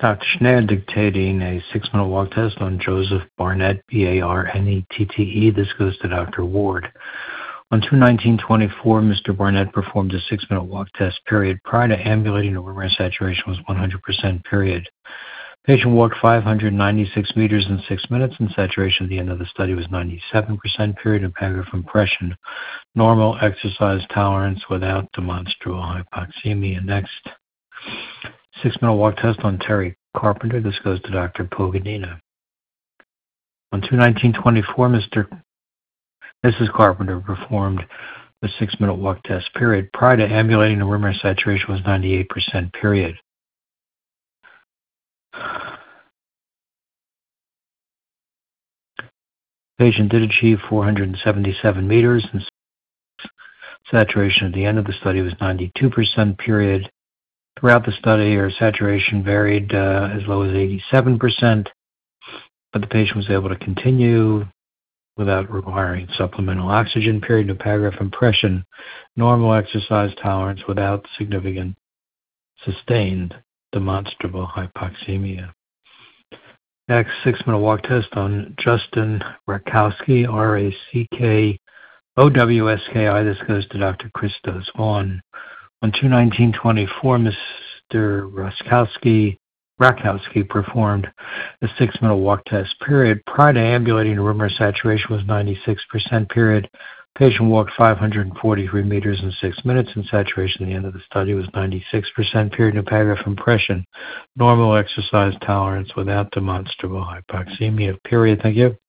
Dr. Schneider dictating a 6-minute walk test on Joseph Barnett, Barnette. This goes to Dr. Ward. On 2/19/24, Mr. Barnett performed a 6-minute walk test, period. Prior to ambulating, the room air saturation was 100%, period. Patient walked 596 meters in 6 minutes, and saturation at the end of the study was 97%, period. And paragraph impression, normal exercise tolerance without demonstrable hypoxemia. Next, 6-minute walk test on Terry Carpenter. This goes to Dr. Pogadina. On 2/19/24, Mrs. Carpenter performed the 6-minute walk test, period. Prior to ambulating, the room air saturation was 98%, period. Patient did achieve 477 meters, and saturation at the end of the study was 92%, period. Throughout the study, her saturation varied as low as 87%, but the patient was able to continue without requiring supplemental oxygen, period. No paragraph impression, normal exercise tolerance without significant sustained demonstrable hypoxemia. Next, 6-minute walk test on Justin Rakowski, Rackowski. This goes to Dr. Christos Vaughn. On 2/19/24, Mr. Rakowski performed a 6-minute walk test, period. Prior to ambulating, the room air saturation was 96%, period. Patient walked 543 meters in 6 minutes, and saturation at the end of the study was 96%, period. No paragraph impression, normal exercise tolerance without demonstrable hypoxemia, period. Thank you.